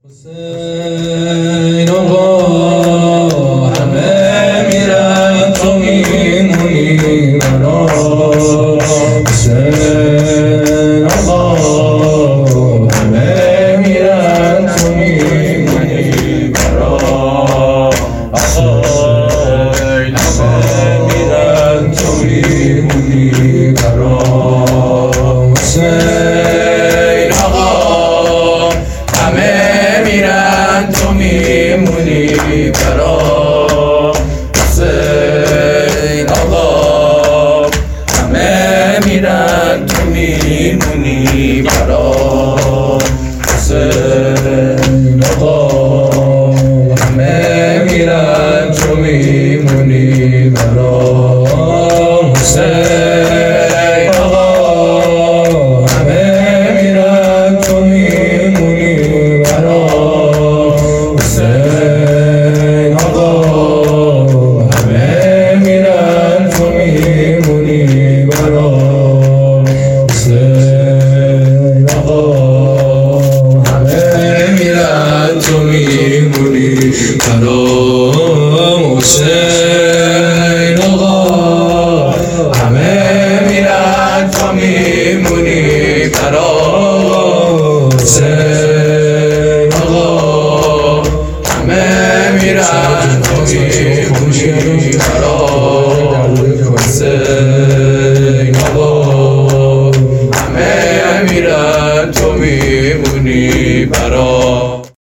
حسین آقا همه میرن تو میمونی برا. حسین آقا همه میرن تو میمونی برا. حسین همه میرن تو میمونی برا. حسین آقا همه میرن تو میمونی برا. حسین آقا همه میرن تو میمونی برا. حسین آقا همه میرن تو میمونی برا. حسین آقا همه میرن تو میمونی برا. حسین آقا همه میرن تو میمونی برا. حسین آقا همه میرن تو میمونی برا. حسین آقا همه میرن تو میمونی برا. حسین آقا همه میرن تو میمونی